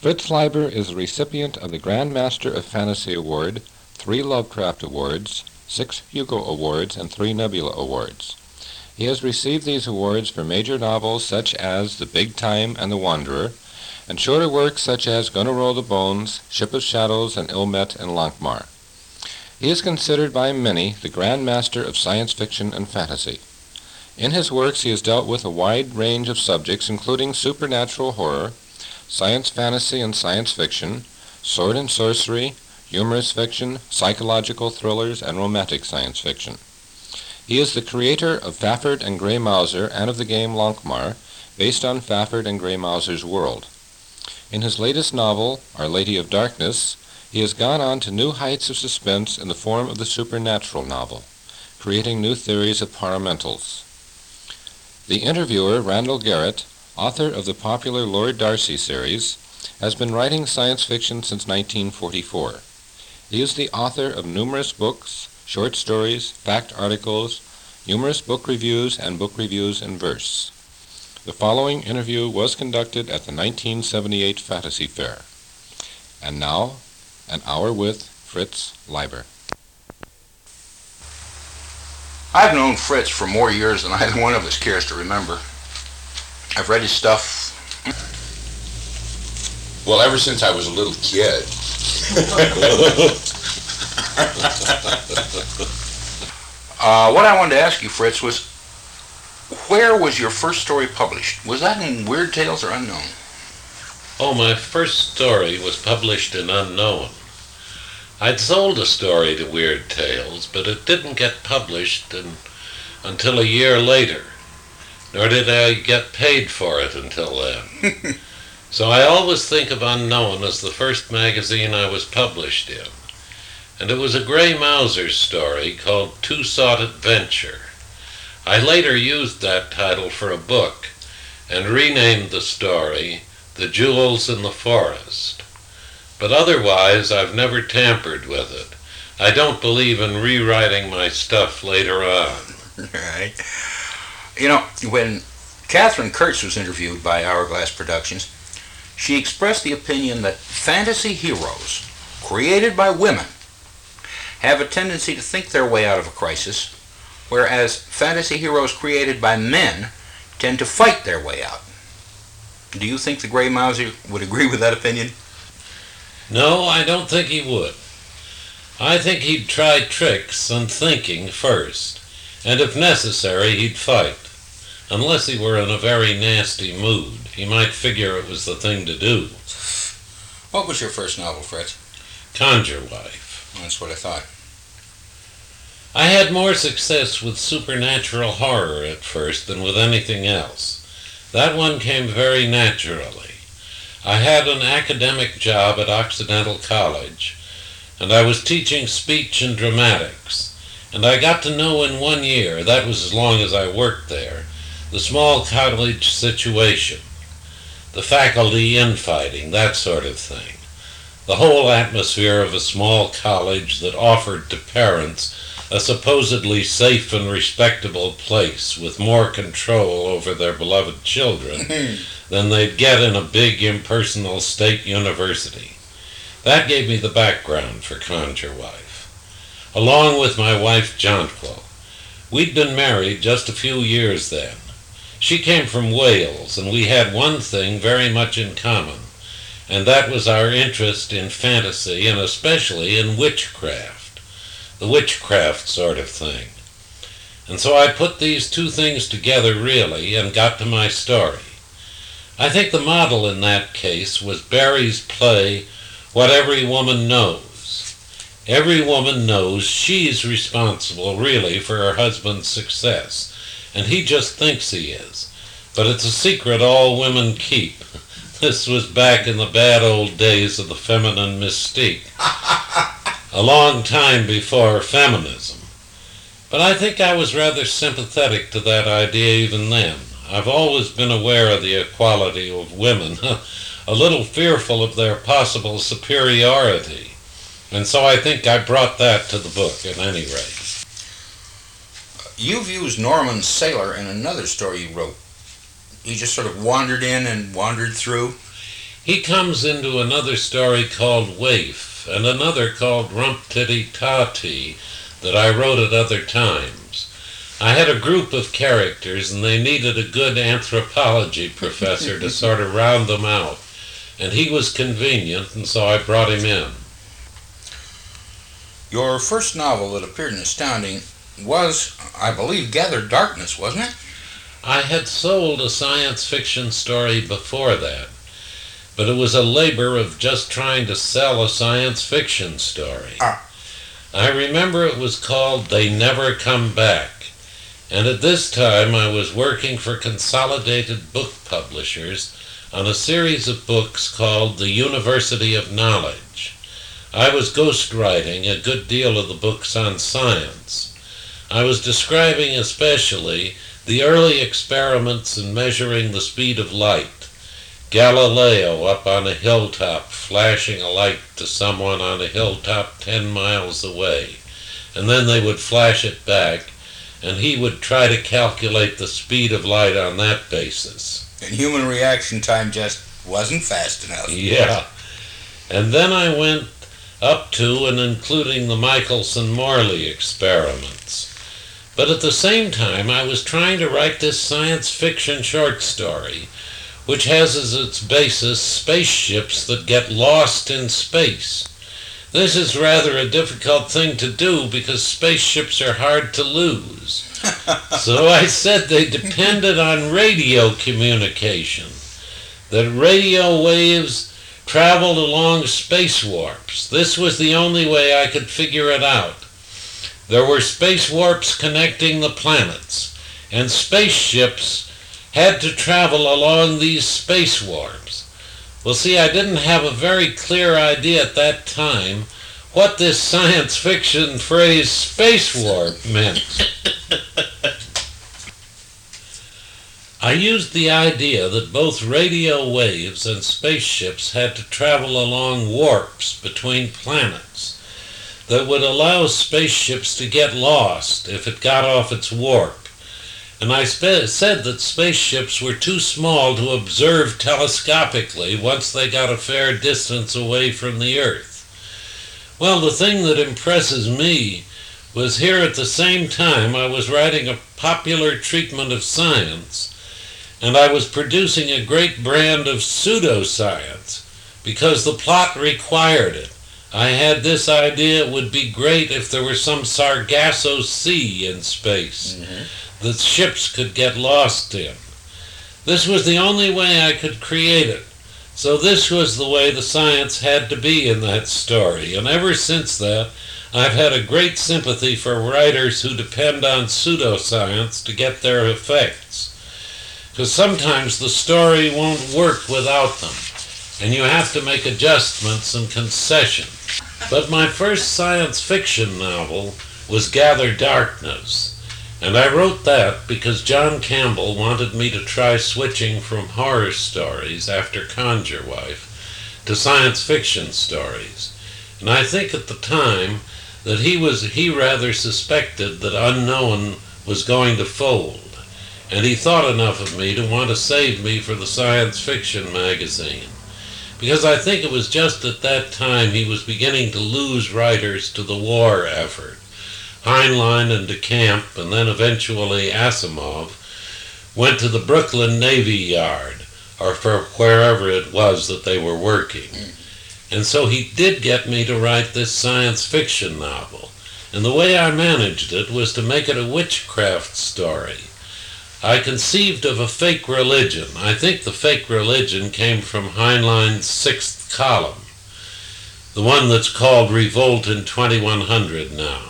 Fritz Leiber is the recipient of the Grand Master of Fantasy Award, 3 Lovecraft Awards, 6 Hugo Awards, and 3 Nebula Awards. He has received these awards for major novels such as The Big Time and The Wanderer, and shorter works such as Gonna Roll the Bones, Ship of Shadows, and Ilmet and Lankmar. He is considered by many the Grand Master of science fiction and fantasy. In his works he has dealt with a wide range of subjects including supernatural horror, science fantasy and science fiction, sword and sorcery, humorous fiction, psychological thrillers, and romantic science fiction. He is the creator of Fafhrd and Grey Mouser and of the game Lankmar, based on Fafhrd and Grey Mouser's world. In his latest novel, Our Lady of Darkness, he has gone on to new heights of suspense in the form of the supernatural novel, creating new theories of paramentals. The interviewer, Randall Garrett, author of the popular Lord Darcy series, has been writing science fiction since 1944. He is the author of numerous books, short stories, fact articles, numerous book reviews, and book reviews in verse. The following interview was conducted at the 1978 Fantasy Fair. And now, an hour with Fritz Leiber. I've known Fritz for more years than either one of us cares to remember. I've read his stuff, well, ever since I was a little kid. What I wanted to ask you, Fritz, was where was your first story published? Was that in Weird Tales or Unknown? Oh, my first story was published in Unknown. I'd sold a story to Weird Tales, but it didn't get published until a year later, nor did I get paid for it until then. So I always think of Unknown as the first magazine I was published in, and it was a Grey Mouser story called Two Sought Adventure. I later used that title for a book and renamed the story The Jewels in the Forest. But otherwise, I've never tampered with it. I don't believe in rewriting my stuff later on. Right. You know, when Catherine Kurtz was interviewed by Hourglass Productions, she expressed the opinion that fantasy heroes created by women have a tendency to think their way out of a crisis, whereas fantasy heroes created by men tend to fight their way out. Do you think the Grey Mouser would agree with that opinion? No, I don't think he would. I think he'd try tricks and thinking first, and if necessary, he'd fight. Unless he were in a very nasty mood, he might figure it was the thing to do. What was your first novel, Fritz? Conjure Wife. That's what I thought. I had more success with supernatural horror at first than with anything else. That one came very naturally. I had an academic job at Occidental College, and I was teaching speech and dramatics, and I got to know in 1 year, that was as long as I worked there, the small college situation, the faculty infighting, that sort of thing. The whole atmosphere of a small college that offered to parents a supposedly safe and respectable place with more control over their beloved children than they'd get in a big impersonal state university. That gave me the background for Conjure Wife. Along with my wife Jonquil. We'd been married just a few years then. She came from Wales, and we had one thing very much in common, and that was our interest in fantasy and especially in witchcraft, the witchcraft sort of thing. And so I put these two things together really and got to my story. I think the model in that case was Barrie's play, What Every Woman Knows. Every woman knows she's responsible really for her husband's success, and he just thinks he is. But it's a secret all women keep. This was back in the bad old days of the feminine mystique, a long time before feminism. But I think I was rather sympathetic to that idea even then. I've always been aware of the equality of women, a little fearful of their possible superiority, and so I think I brought that to the book at any rate. You've used Norman Saylor in another story you wrote. He just sort of wandered in and wandered through. He comes into another story called Waif and another called Rump Titty Tati that I wrote at other times. I had a group of characters and they needed a good anthropology professor to sort of round them out. And he was convenient, and so I brought him in. Your first novel that appeared in Astounding was, I believe, Gather Darkness, wasn't it? I had sold a science fiction story before that, but it was a labor of just trying to sell a science fiction story. I remember it was called They Never Come Back, and at this time I was working for Consolidated Book Publishers on a series of books called The University of Knowledge. I was ghostwriting a good deal of the books on science. I was describing especially the early experiments in measuring the speed of light. Galileo up on a hilltop flashing a light to someone on a hilltop 10 miles away, and then they would flash it back, and he would try to calculate the speed of light on that basis. And human reaction time just wasn't fast enough. Yeah. And then I went up to and including the Michelson-Morley experiments. But at the same time, I was trying to write this science fiction short story, which has as its basis spaceships that get lost in space. This is rather a difficult thing to do because spaceships are hard to lose. So I said they depended on radio communication, that radio waves traveled along space warps. This was the only way I could figure it out. There were space warps connecting the planets, and spaceships had to travel along these space warps. Well, see, I didn't have a very clear idea at that time what this science fiction phrase space warp meant. I used the idea that both radio waves and spaceships had to travel along warps between planets that would allow spaceships to get lost if it got off its warp. And I said that spaceships were too small to observe telescopically once they got a fair distance away from the Earth. Well, the thing that impresses me was here at the same time I was writing a popular treatment of science, and I was producing a great brand of pseudoscience because the plot required it. I had this idea it would be great if there were some Sargasso Sea in space that ships could get lost in. This was the only way I could create it. So this was the way the science had to be in that story. And ever since that, I've had a great sympathy for writers who depend on pseudoscience to get their effects. Because sometimes the story won't work without them, and you have to make adjustments and concessions. But my first science fiction novel was Gather Darkness. And I wrote that because John Campbell wanted me to try switching from horror stories after Conjure Wife to science fiction stories. And I think at the time that he rather suspected that Unknown was going to fold. And he thought enough of me to want to save me for the science fiction magazine. Because I think it was just at that time he was beginning to lose writers to the war effort. Heinlein and DeCamp, and then eventually Asimov, went to the Brooklyn Navy Yard, or for wherever it was that they were working. And so he did get me to write this science fiction novel. And the way I managed it was to make it a witchcraft story. I conceived of a fake religion. I think the fake religion came from Heinlein's sixth column, the one that's called Revolt in 2100 now.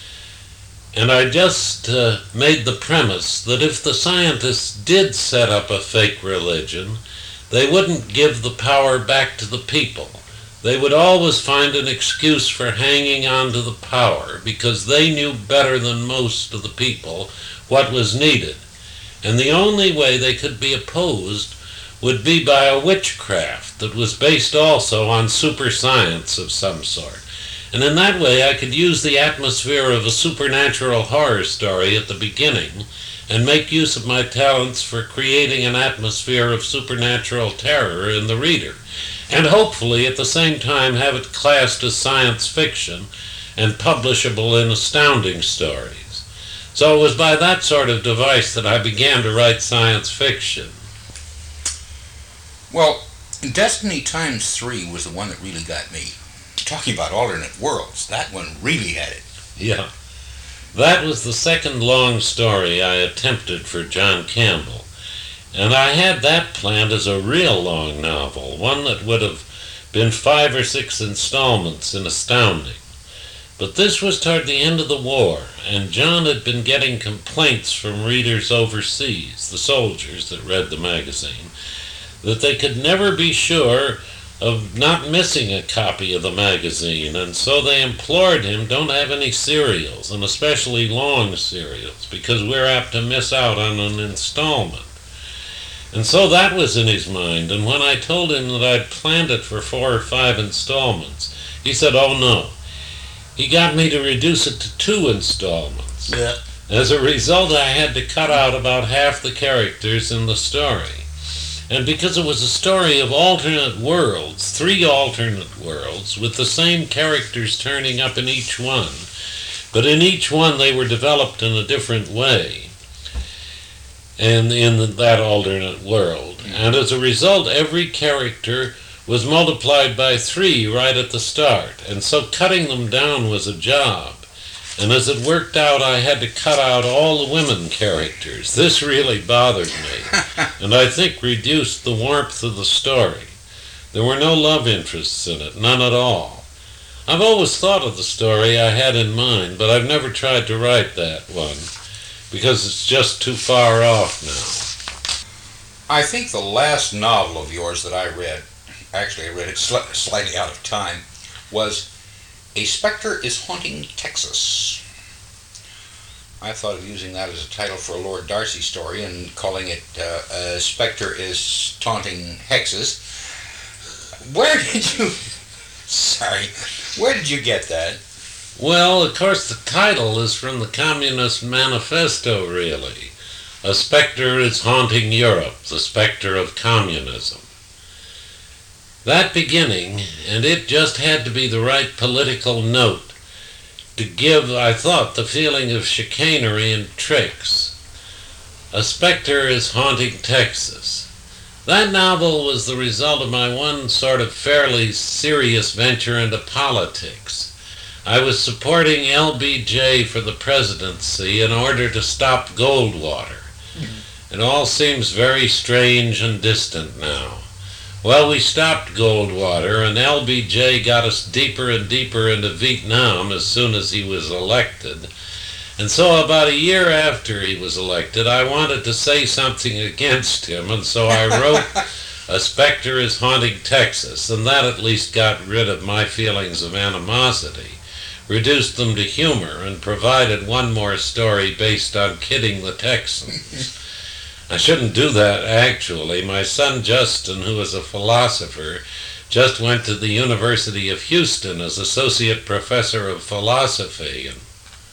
And I just made the premise that if the scientists did set up a fake religion, they wouldn't give the power back to the people. They would always find an excuse for hanging on to the power because they knew better than most of the people what was needed. And the only way they could be opposed would be by a witchcraft that was based also on super science of some sort. And in that way I could use the atmosphere of a supernatural horror story at the beginning and make use of my talents for creating an atmosphere of supernatural terror in the reader, and hopefully at the same time have it classed as science fiction and publishable in Astounding Stories. So it was by that sort of device that I began to write science fiction. Well, Destiny Times 3 was the one that really got me. Talking about alternate worlds, that one really had it. Yeah. That was the second long story I attempted for John Campbell, and I had that planned as a real long novel, one that would have been 5 or 6 installments in Astounding. But this was toward the end of the war, and John had been getting complaints from readers overseas, the soldiers that read the magazine, that they could never be sure of not missing a copy of the magazine, and so they implored him, don't have any serials, and especially long serials, because we're apt to miss out on an installment. And so that was in his mind, and when I told him that I'd planned it for 4 or 5 installments, he said, oh no. He got me to reduce it to 2 installments. Yeah. As a result, I had to cut out about half the characters in the story. And because it was a story of alternate worlds, 3 alternate worlds, with the same characters turning up in each one, but in each one they were developed in a different way, and in that alternate world. And as a result, every character was multiplied by 3 right at the start, and so cutting them down was a job. And as it worked out, I had to cut out all the women characters. This really bothered me, and I think reduced the warmth of the story. There were no love interests in it, none at all. I've always thought of the story I had in mind, but I've never tried to write that one, because it's just too far off now. I think the last novel of yours that I read, actually I read it slightly out of time, was A Spectre is Haunting Texas. I thought of using that as a title for a Lord Darcy story and calling it A Spectre is Taunting Hexes. Where did you get that? Well, of course, the title is from the Communist Manifesto, really. A spectre is haunting Europe, the spectre of communism. That beginning, and it just had to be the right political note to give, I thought, the feeling of chicanery and tricks. A Spectre is Haunting Texas. That novel was the result of my one sort of fairly serious venture into politics. I was supporting LBJ for the presidency in order to stop Goldwater. It all seems very strange and distant now. Well, we stopped Goldwater, and LBJ got us deeper and deeper into Vietnam as soon as he was elected. And so about a year after he was elected, I wanted to say something against him, and so I wrote A Spectre is Haunting Texas, and that at least got rid of my feelings of animosity, reduced them to humor, and provided one more story based on kidding the Texans. I shouldn't do that, actually. My son Justin, who is a philosopher, just went to the University of Houston as associate professor of philosophy. And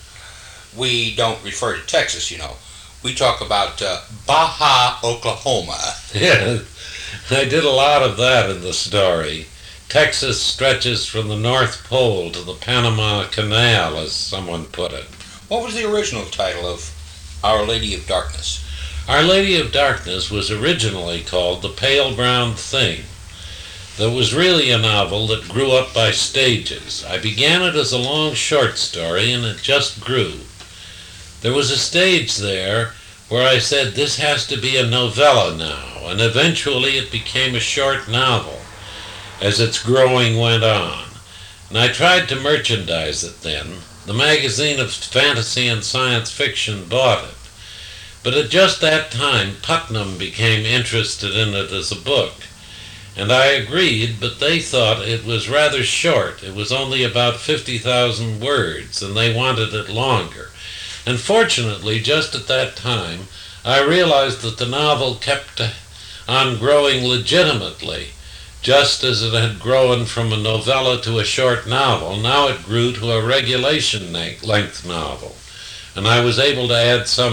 We don't refer to Texas, you know. We talk about Baja, Oklahoma. yeah, I did a lot of that in the story. Texas stretches from the North Pole to the Panama Canal, as someone put it. What was the original title of Our Lady of Darkness? Our Lady of Darkness was originally called The Pale Brown Thing. That was really a novel that grew up by stages. I began it as a long short story, and it just grew. There was a stage there where I said, this has to be a novella now, and eventually it became a short novel as its growing went on. And I tried to merchandise it then. The magazine of fantasy and science fiction bought it. But at just that time, Putnam became interested in it as a book. And I agreed, but they thought it was rather short. It was only about 50,000 words, and they wanted it longer. And fortunately, just at that time, I realized that the novel kept on growing legitimately. Just as it had grown from a novella to a short novel, now it grew to a regulation length novel. And I was able to add some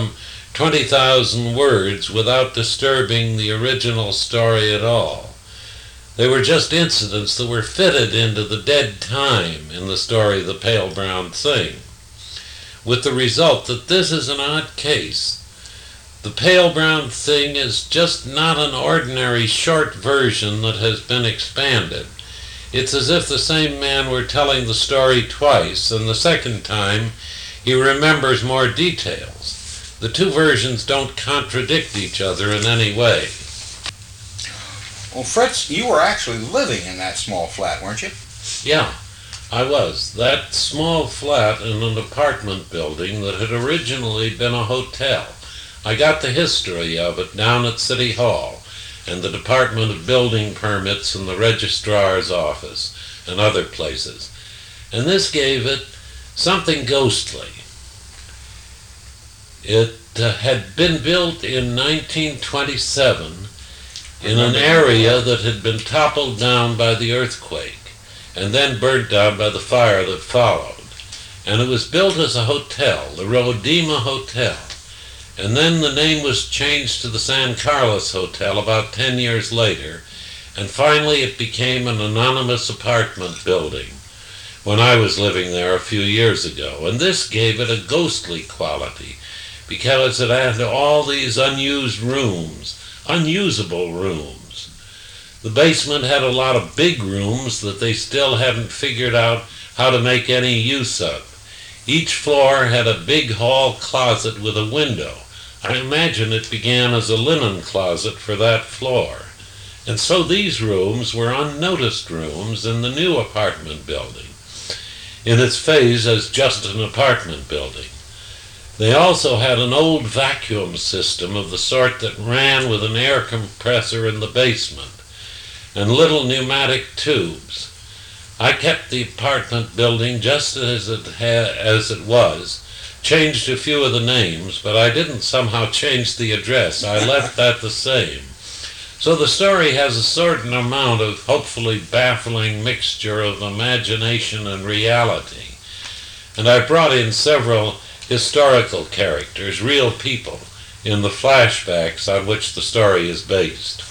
20,000 words without disturbing the original story at all. They were just incidents that were fitted into the dead time in the story The Pale Brown Thing, with the result that this is an odd case. The Pale Brown Thing is just not an ordinary short version that has been expanded. It's as if the same man were telling the story twice, and the second time he remembers more details. The two versions don't contradict each other in any way. Well, Fritz, you were actually living in that small flat, weren't you? Yeah, I was. That small flat in an apartment building that had originally been a hotel. I got the history of it down at City Hall and the Department of Building Permits and the Registrar's Office and other places. And this gave it something ghostly. It had been built in 1927 in an area that had been toppled down by the earthquake and then burnt down by the fire that followed. And it was built as a hotel, the Rodema Hotel. And then the name was changed to the San Carlos Hotel about 10 years later, and finally it became an anonymous apartment building when I was living there a few years ago. And this gave it a ghostly quality, because it had all these unused rooms, unusable rooms. The basement had a lot of big rooms that they still hadn't figured out how to make any use of. Each floor had a big hall closet with a window. I imagine it began as a linen closet for that floor. And so these rooms were unnoticed rooms in the new apartment building, in its phase as just an apartment building. They also had an old vacuum system of the sort that ran with an air compressor in the basement, and little pneumatic tubes. I kept the apartment building just as it was, changed a few of the names, but I didn't somehow change the address. I left that the same. So the story has a certain amount of hopefully baffling mixture of imagination and reality. And I brought in several historical characters, real people, in the flashbacks on which the story is based.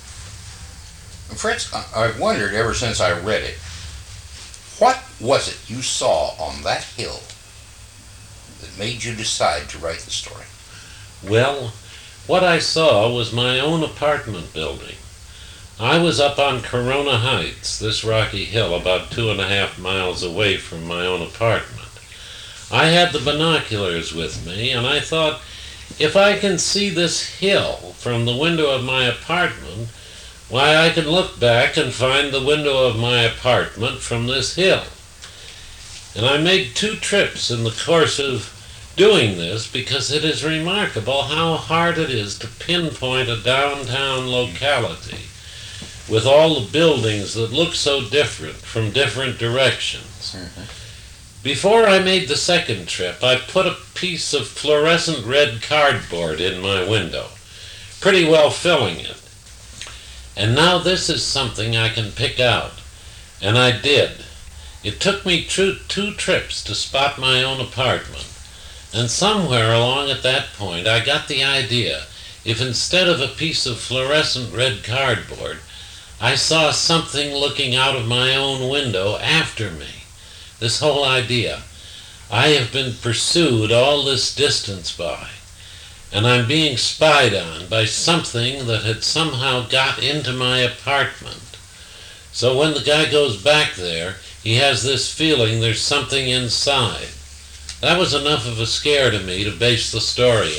Fritz, I've wondered ever since I read it, what was it you saw on that hill that made you decide to write the story? Well, what I saw was my own apartment building. I was up on Corona Heights, this rocky hill about 2.5 miles away from my own apartment. I had the binoculars with me, and I thought, if I can see this hill from the window of my apartment, why, I can look back and find the window of my apartment from this hill. And I made 2 trips in the course of doing this, because it is remarkable how hard it is to pinpoint a downtown locality with all the buildings that look so different from different directions. Before I made the second trip, I put a piece of fluorescent red cardboard in my window, pretty well filling it. And now this is something I can pick out, and I did. It took me 2 trips to spot my own apartment, and somewhere along at that point I got the idea, if instead of a piece of fluorescent red cardboard, I saw something looking out of my own window after me. This whole idea, I have been pursued all this distance by, and I'm being spied on by something that had somehow got into my apartment. So when the guy goes back there, he has this feeling there's something inside. That was enough of a scare to me to base the story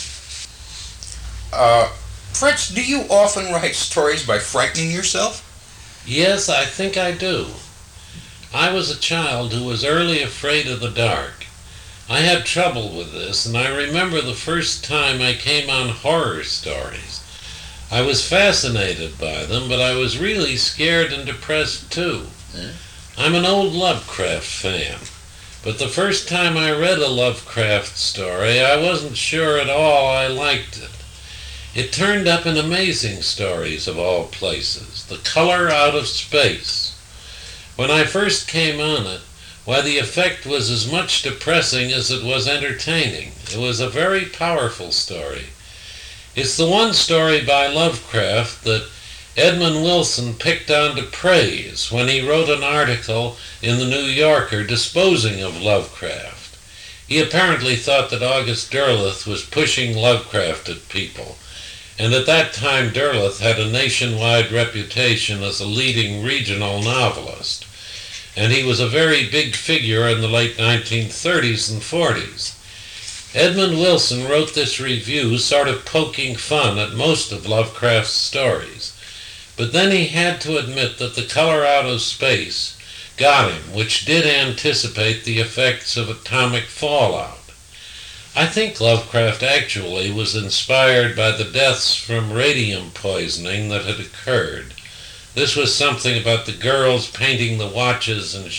on. Fritz, do you often write stories by frightening yourself? Yes, I think I do. I was a child who was early afraid of the dark. I had trouble with this, and I remember the first time I came on horror stories. I was fascinated by them, but I was really scared and depressed too. I'm an old Lovecraft fan, but the first time I read a Lovecraft story, I wasn't sure at all I liked it. It turned up in Amazing Stories, of all places, The Color Out of Space. When I first came on it, Why, the effect was as much depressing as it was entertaining. It was a very powerful story. It's the one story by Lovecraft that Edmund Wilson picked on to praise when he wrote an article in the New Yorker disposing of Lovecraft. He apparently thought that August Derleth was pushing Lovecraft at people, and at that time Derleth had a nationwide reputation as a leading regional novelist, and he was a very big figure in the late 1930s and 40s. Edmund Wilson wrote this review sort of poking fun at most of Lovecraft's stories, but then he had to admit that The Color Out of Space got him, which did anticipate the effects of atomic fallout. I think Lovecraft actually was inspired by the deaths from radium poisoning that had occurred. This was something about the girls painting the watches and,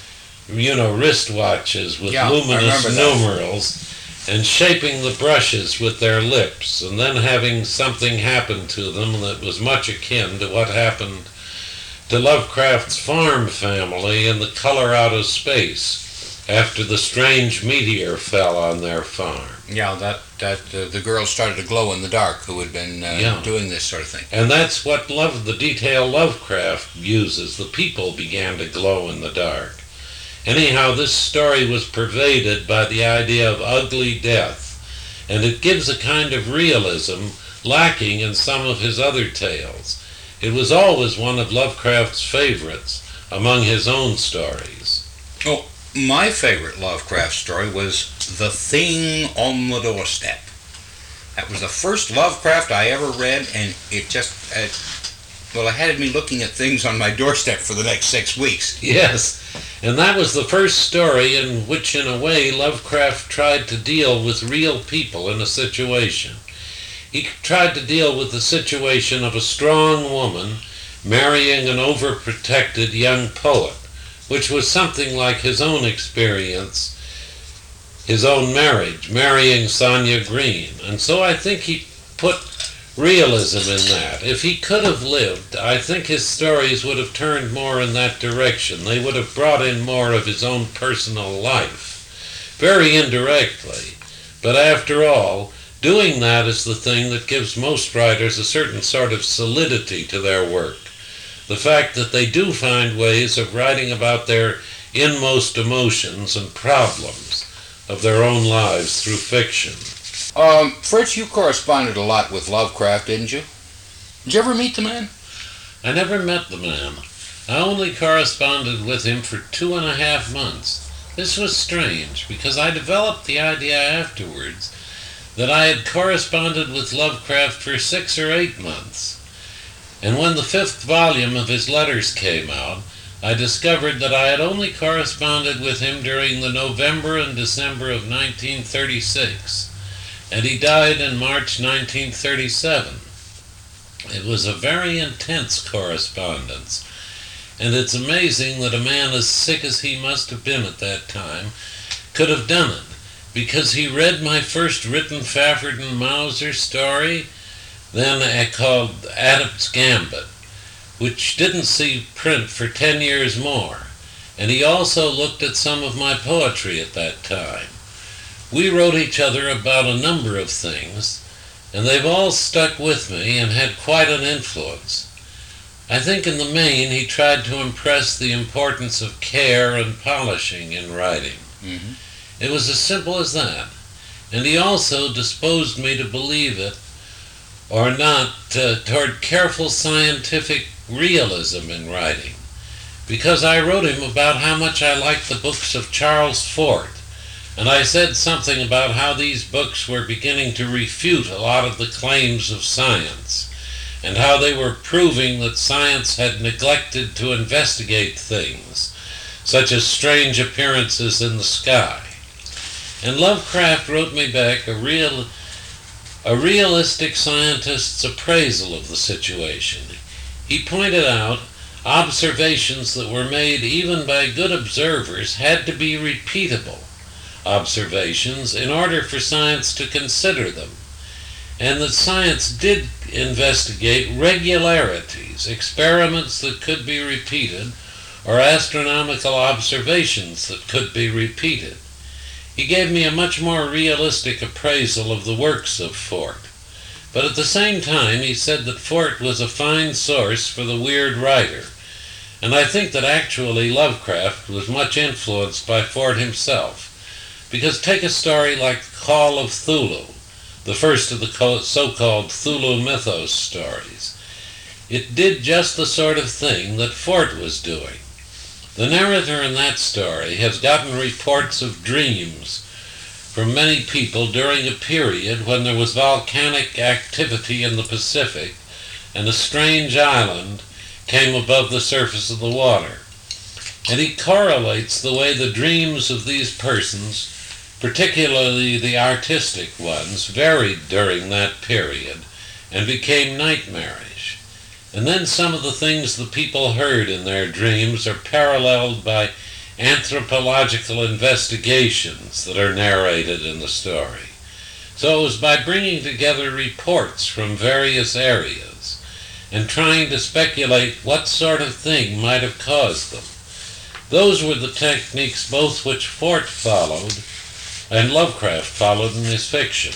wristwatches with luminous numerals and shaping the brushes with their lips, and then having something happen to them that was much akin to what happened to Lovecraft's farm family in The Color Out of Space after the strange meteor fell on their farm. Yeah, the girls started to glow in the dark who had been doing this sort of thing. And that's what the detail Lovecraft uses. The people began to glow in the dark. Anyhow, this story was pervaded by the idea of ugly death, and it gives a kind of realism lacking in some of his other tales. It was always one of Lovecraft's favorites among his own stories. Oh, my favorite Lovecraft story was The Thing on the Doorstep. That was the first Lovecraft I ever read, and it just, it had me looking at things on my doorstep for the next 6 weeks. Yes, and that was the first story in which, in a way, Lovecraft tried to deal with real people in a situation. He tried to deal with the situation of a strong woman marrying an overprotected young poet, which was something like his own experience, his own marriage, marrying Sonia Green. And so I think he put realism in that. If he could have lived, I think his stories would have turned more in that direction. They would have brought in more of his own personal life, very indirectly. But after all, doing that is the thing that gives most writers a certain sort of solidity to their work. The fact that they do find ways of writing about their inmost emotions and problems of their own lives through fiction. Fritz, you corresponded a lot with Lovecraft, didn't you? Did you ever meet the man? I never met the man. I only corresponded with him for 2.5 months. This was strange, because I developed the idea afterwards that I had corresponded with Lovecraft for 6 or 8 months. And when the 5th volume of his letters came out, I discovered that I had only corresponded with him during the November and December of 1936. And he died in March 1937. It was a very intense correspondence, and it's amazing that a man as sick as he must have been at that time could have done it, because he read my first written Fafford and Mauser story, then called Adam's Gambit, which didn't see print for 10 years more, and he also looked at some of my poetry at that time. We wrote each other about a number of things, and they've all stuck with me and had quite an influence. I think in the main he tried to impress the importance of care and polishing in writing. Mm-hmm. It was as simple as that. And he also disposed me to believe it or not toward careful scientific realism in writing, because I wrote him about how much I liked the books of Charles Fort. And I said something about how these books were beginning to refute a lot of the claims of science, and how they were proving that science had neglected to investigate things, such as strange appearances in the sky. And Lovecraft wrote me back a realistic scientist's appraisal of the situation. He pointed out observations that were made even by good observers had to be repeatable observations in order for science to consider them, and that science did investigate regularities, experiments that could be repeated, or astronomical observations that could be repeated. He gave me a much more realistic appraisal of the works of Fort. But at the same time, he said that Fort was a fine source for the weird writer. And I think that actually Lovecraft was much influenced by Fort himself. Because take a story like Call of Cthulhu, the first of the so-called Cthulhu mythos stories. It did just the sort of thing that Fort was doing. The narrator in that story has gotten reports of dreams from many people during a period when there was volcanic activity in the Pacific and a strange island came above the surface of the water. And he correlates the way the dreams of these persons, particularly the artistic ones, varied during that period and became nightmarish. And then some of the things the people heard in their dreams are paralleled by anthropological investigations that are narrated in the story. So it was by bringing together reports from various areas and trying to speculate what sort of thing might have caused them. Those were the techniques both which Fort followed and Lovecraft followed in his fiction.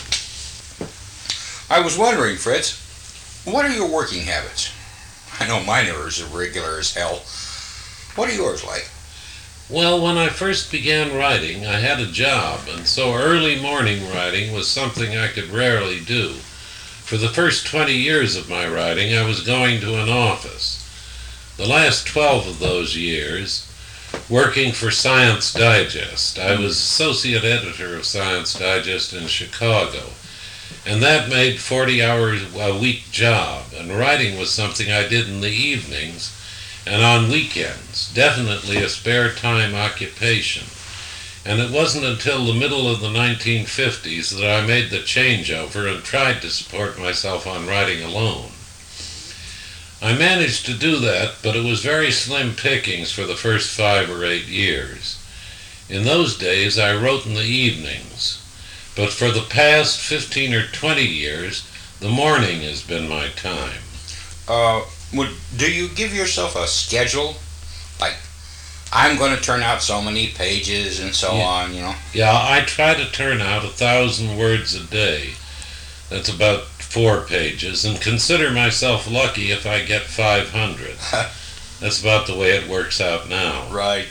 I was wondering, Fritz, what are your working habits? I know mine are as irregular as hell. What are yours like? Well, when I first began writing, I had a job, and so early morning writing was something I could rarely do. For the first 20 years of my writing, I was going to an office. The last 12 of those years, working for Science Digest. I was associate editor of Science Digest in Chicago, and that made 40 hours a week job, and writing was something I did in the evenings and on weekends, definitely a spare time occupation. And it wasn't until the middle of the 1950s that I made the changeover and tried to support myself on writing alone. I managed to do that, but it was very slim pickings for the first 5 or 8 years. In those days I wrote in the evenings, but for the past 15 or 20 years, the morning has been my time. Do you give yourself a schedule? Like, I'm going to turn out so many pages and so on, you know? Yeah, I try to turn out 1,000 words a day. That's about 4 pages, and consider myself lucky if I get 500. That's about the way it works out now. Right.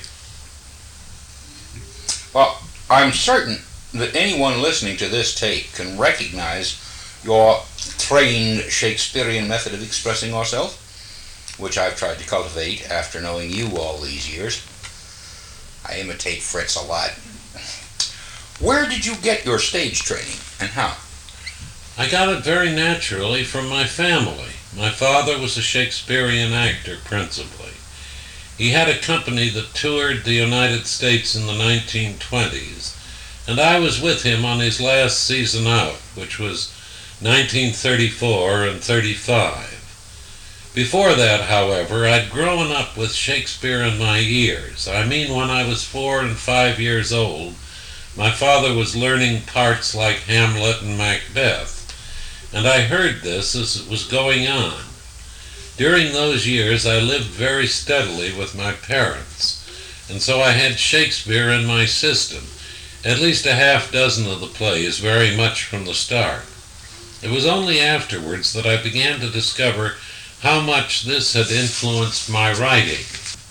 Well, I'm certain that anyone listening to this tape can recognize your trained Shakespearean method of expressing yourself, which I've tried to cultivate after knowing you all these years. I imitate Fritz a lot. Where did you get your stage training, and how? I got it very naturally from my family. My father was a Shakespearean actor, principally. He had a company that toured the United States in the 1920s, and I was with him on his last season out, which was 1934 and 35. Before that, however, I'd grown up with Shakespeare in my ears. I mean, when I was 4 and 5 years old, my father was learning parts like Hamlet and Macbeth, and I heard this as it was going on. During those years, I lived very steadily with my parents, and so I had Shakespeare in my system, at least a half dozen of the plays, very much from the start. It was only afterwards that I began to discover how much this had influenced my writing.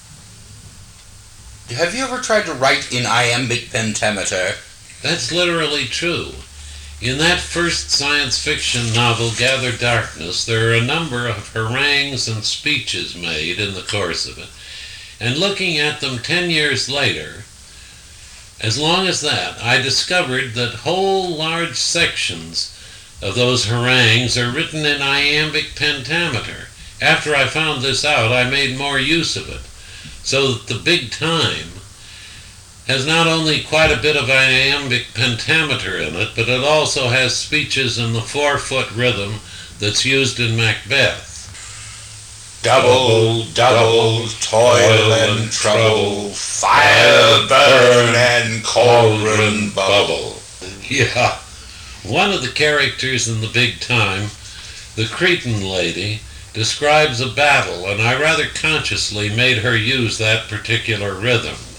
Have you ever tried to write in iambic pentameter? That's literally true. In that first science fiction novel, Gather Darkness, there are a number of harangues and speeches made in the course of it, and looking at them 10 years later, as long as that, I discovered that whole large sections of those harangues are written in iambic pentameter. After I found this out, I made more use of it, so that the big time has not only quite a bit of iambic pentameter in it, but it also has speeches in the 4-foot rhythm that's used in Macbeth. Double, double, toil and trouble, fire burn and cauldron bubble. Yeah, one of the characters in the big time, the Cretan lady, describes a battle, and I rather consciously made her use that particular rhythm.